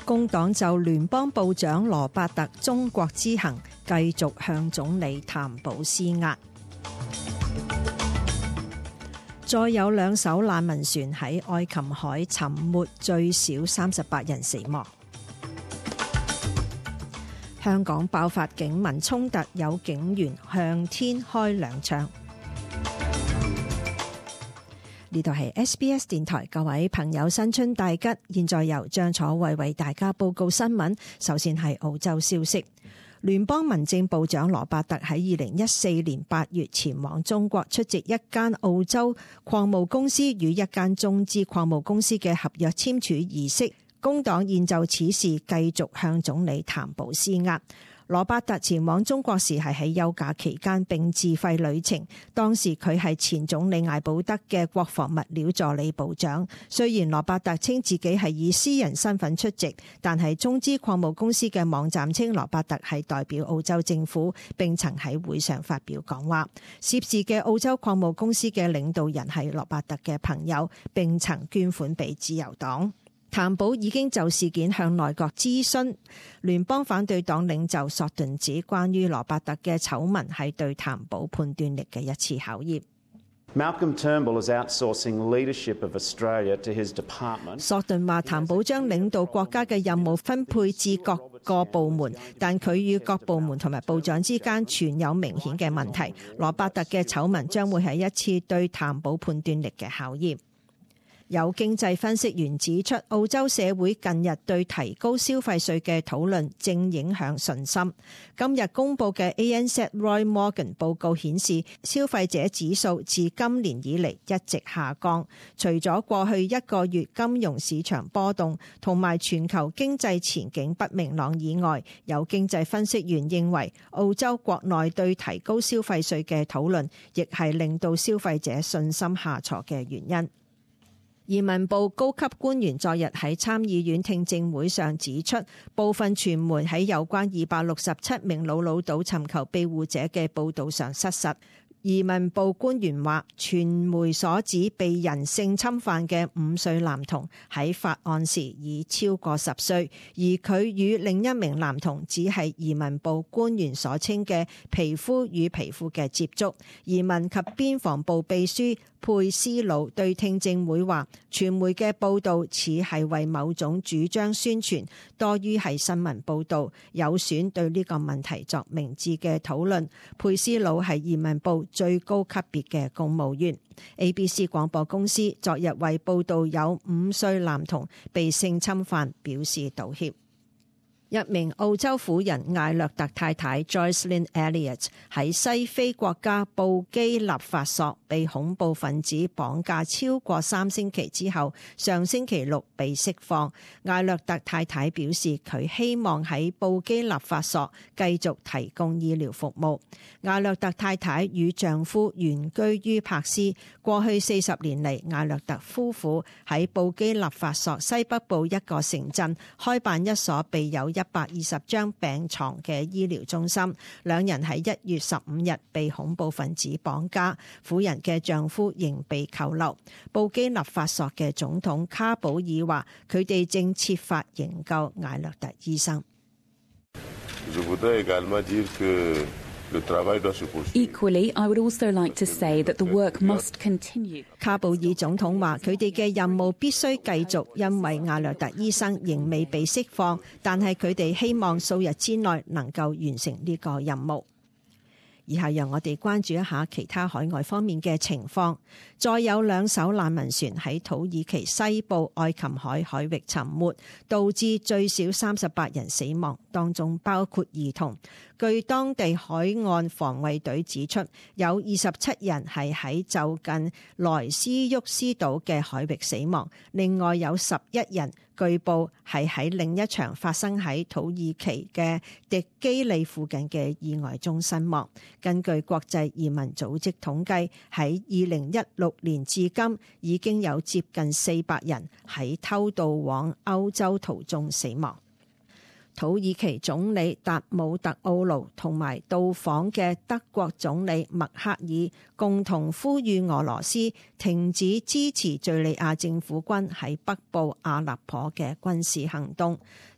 工黨就聯邦部長羅伯特中國之行繼續向總理譚寶施壓。再有2艘難民船喺愛琴海沉沒，最少38人死亡。香港爆發警民衝突，有警員向天開2槍。呢度係 SBS 電台，各位朋友新春大吉。現在由張楚慧為大家報告新聞。首先係澳洲消息，聯邦民政部長羅伯特喺2014年8月前往中國出席一間澳洲礦務公司與一間中資礦務公司嘅合約簽署儀式。工黨現就此事繼續向總理譚寶施壓。羅伯特前往中國時係喺休假期間並自費旅程，當時佢係前總理艾保德嘅國防物料助理部長。雖然羅伯特稱自己係以私人身份出席，但係中資礦務公司嘅網站稱羅伯特係代表澳洲政府，並曾喺會上發表講話。涉事嘅澳洲礦務公司嘅領導人係羅伯特嘅朋友，並曾捐款俾自由黨。譚寶已經就事件向內閣諮詢。聯邦反對黨領袖索頓指，關於羅伯特嘅醜聞係對譚寶判斷力嘅一次考驗。 Malcolm Turnbull is outsourcing leadership of Australia to his department. 索頓話譚寶將領導國家嘅任務分配至各個部門，但佢與各部門同埋部長之間存有明顯嘅問題。羅伯特嘅醜聞將會係一次對譚寶判斷力嘅考驗。有經濟分析員指出，澳洲社會近日對提高消費稅嘅討論正影響信心。今日公布嘅 ANZ Roy Morgan 報告顯示，消費者指數自今年以嚟一直下降。除咗過去1個月金融市場波動同埋全球經濟前景不明朗以外，有經濟分析員認為，澳洲國內對提高消費稅嘅討論亦係令到消費者信心下挫嘅原因。移民部高級官員昨日喺參議院聽證會上指出，部分傳媒喺有關267名瑙魯島尋求庇護者嘅報導上失實。移民部官員話，傳媒所指被人性侵犯嘅5歲男童喺發案時已超過10歲，而佢與另一名男童只係移民部官員所稱嘅皮膚與皮膚嘅接觸。移民及邊防部秘書佩斯魯對聽證會話，傳媒嘅報導似係為某種主張宣傳，多於係新聞報導，有損對呢個問題作明智嘅討論。佩斯魯係移民部最高級別嘅公務員。ABC 廣播公司昨日為報導有5歲男童被性侵犯表示道歉。一名澳洲婦人艾略特太太 Joycelyn Elliott 喺西非國家布基納法索被恐怖分子綁架超過3星期之後，上星期6被釋放。艾略特太太表示，佢希望喺布基納法索繼續提供醫療服務。艾略特太太與丈夫原居於柏斯，過去40年嚟，艾略特夫婦喺布基納法索西北部一個城鎮開辦一所備有120張病床嘅醫療中心。兩人喺1月15日被恐怖分子綁架，婦人嘅丈夫仍被扣留。布基納法索嘅總統卡保爾話，佢哋正設法營救艾略特醫生。 Equally, I would also like to say that the work must continue. 卡布爾總統話，佢哋嘅任務必須繼續，因為艾略特醫生仍未被釋放，但係佢哋希望數日之內能夠完成呢個任務。以下讓我哋關注一下其他海外方面嘅情況。再有2艘難民船喺土耳其西部愛琴海海域沉沒，導致最少38人死亡，當中包括兒童。據當地海岸防衛隊指出，有27人係喺就近萊斯沃斯島嘅海域死亡，另外有11人據報係喺另一場發生喺土耳其嘅迪基利附近嘅意外中身亡。根據國際移民組織統計，喺2016年至今已經有接近400人喺偷渡往歐洲途中死亡。土耳其總理達姆特奧盧同埋到訪嘅德國總理默克爾共同呼籲俄羅斯停止支持敘利亞政府軍喺北部阿勒頗嘅軍事行動。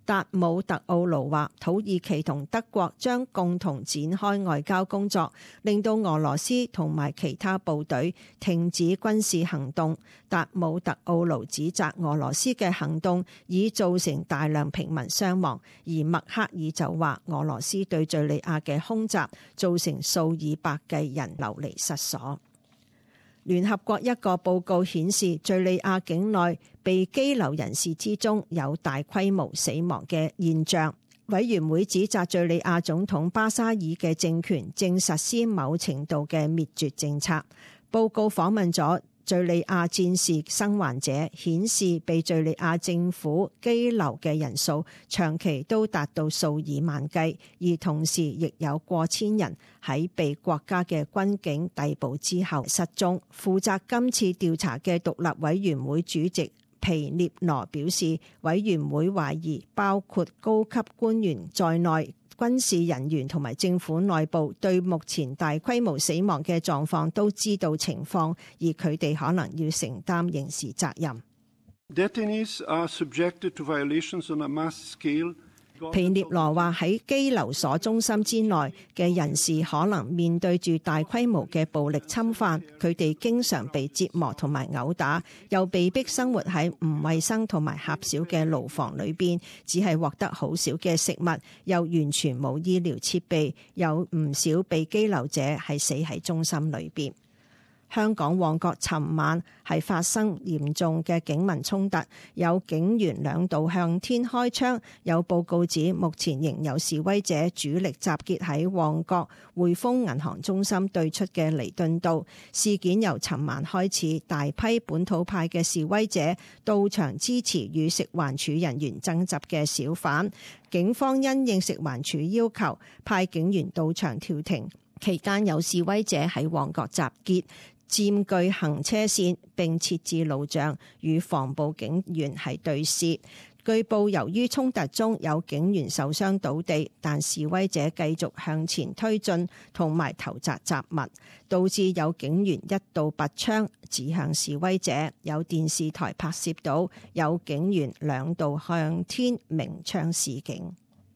達姆特奧盧話，土耳其同德國將共同展開外交工作，令到俄羅斯同埋其他部隊停止軍事行動。達姆特奧盧指責俄羅斯嘅行動已造成大量平民傷亡，而默克爾就話俄羅斯對敘利亞嘅空襲造成數以百計人流離失所。聯合國一個報告顯示，敘利亞境內被羈留人士之中有大規模死亡嘅現象。委員會指責敘利亞總統巴沙爾嘅政權正實施某程度嘅滅絕政策。報告訪問咗敘利亞戰事生還者，顯示被敘利亞政府羈留嘅人數長期都達到數以萬計，而同時亦有過千人喺被國家嘅軍警逮捕之後失蹤。負責今次調查嘅獨立委員會主席皮涅羅表示，委員會懷疑包括高級官員在內軍事人員同埋政府內部對目前大規模死亡嘅狀況都知道情況，而佢哋可能要承擔刑事責任。 Detainees are subjected to violations on a mass scale. 皮涅羅話，喺羈留所中心之內嘅人士可能面對住大規模嘅暴力侵犯，佢哋經常被折磨同埋毆打，又被逼生活喺唔衛生同埋狹小嘅牢房裏邊，只係獲得好少嘅食物，又完全冇醫療設備，有唔少被羈留者係死喺中心裏邊。香港旺角尋晚係發生嚴重嘅警民衝突，有警員兩度向天開槍。有報告指，目前仍有示威者主力集結喺旺角匯豐銀行中心對出嘅彌敦道。事件由尋晚開始，大批本土派嘅示威者到場支持與食環署人員爭執嘅小販。警方因應食環署要求，派警員到場調停。期間有示威者喺旺角集結，佔據行車線並設置路障，與防暴警員係對峙。據報由於衝突中有警員受傷倒地，但示威者繼續向前推進同埋投擲雜物，導致有警員一度拔槍指向示威者。有電視台拍攝到有警員兩度向天鳴槍示警。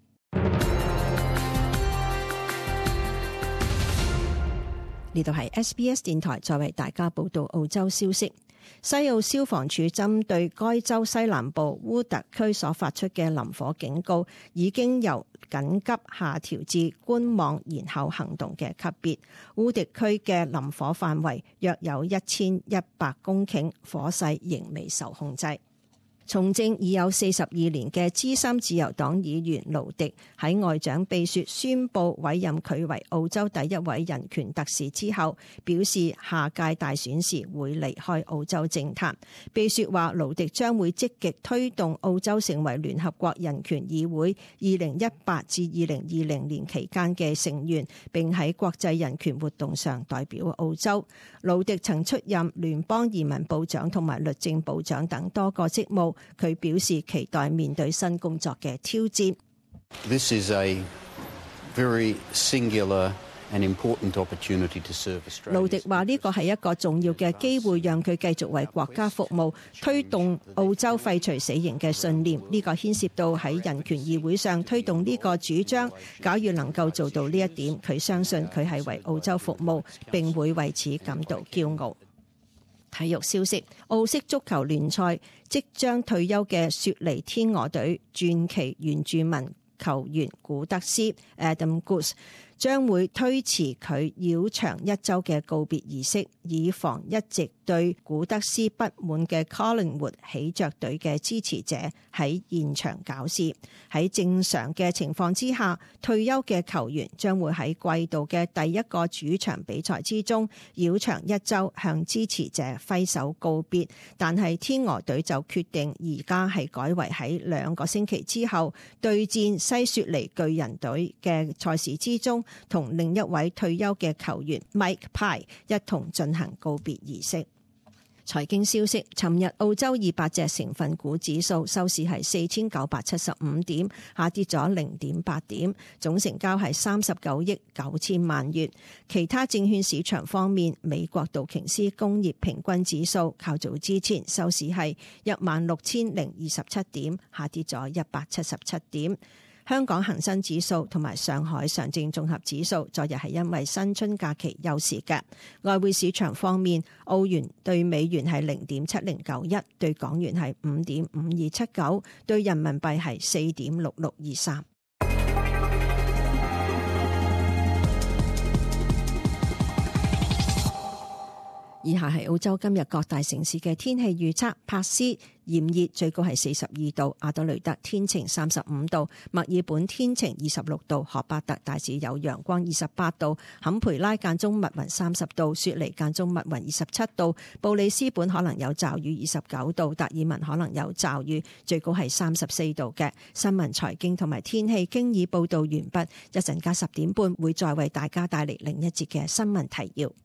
呢度係 SBS 電台，再為大家報道澳洲消息。西澳消防處針對該州西南部烏特區所發出嘅林火警告，已經由緊急下調至觀望然後行動嘅級別。烏特區嘅林火範圍約有1100公頃，火勢仍未受控制。從政已有42年嘅資深自由黨議員盧迪喺外長秘書宣布委任佢為澳洲第一位人權特使之後，表示下屆大選時會離開澳洲政壇。秘書話盧迪將會積極推動澳洲成為聯合國人權議會2018至2020年期間嘅成員，並喺國際人權活動上代表澳洲。盧迪曾出任聯邦移民部長同埋律政部長等多個職務。佢表示期待面對新工作嘅挑戰。 This is a very singular and important opportunity to serve Australia. 盧迪話呢個係一個重要嘅機會，讓佢繼續為國家服務，推動澳洲廢除死刑嘅信念。呢個牽涉到喺人權議會上推動呢個主張。假如能夠做到呢一點，佢相信佢係為澳洲服務，並會為此感到驕傲。體育消息，澳式足球聯賽即將退休嘅雪梨天鵝隊傳奇原住民球員古德斯 Adam Goose 將會推遲佢繞場一周嘅告別儀式，以防一直對古德斯不滿嘅 Collingwood 喜鵲隊嘅支持者喺現場搞事。喺正常嘅情況之下，退休嘅球員將會喺季度嘅第一個主場比賽之中繞場一周向支持者揮手告別，但係天鵝隊就決定而家係改為喺2個星期之後對戰西雪梨巨人隊嘅賽事之中，同另一位退休嘅球員 Mike Pye 一同進行告別儀式。 財經消息，尋日澳洲200隻成分股指數收市係4975點，下跌咗0.8點，總成交係39億9千萬元。其他證券市場方面，美國道瓊斯工業平均指數較早之前收市係16,027點，下跌咗177點。香港恒生指數同埋上海上證綜合指數昨日係因為新春假期休市嘅。外匯市場方面，澳元對美元係0.7091，對港元係5.5279，對人民幣係4.6623。以下係澳洲今日各大城市嘅天氣預測：珀斯炎熱，最高係42度；阿德雷德天晴35度；墨爾本天晴26度；荷伯特大致有陽光28度；坎培拉間中密雲30度；雪梨間中密雲27度；布里斯本可能有驟雨29度；達爾文可能有驟雨，最高係34度嘅。新聞財經同埋天氣經已報道完畢，一陣間10點半會再為大家帶嚟另一節嘅新聞提要。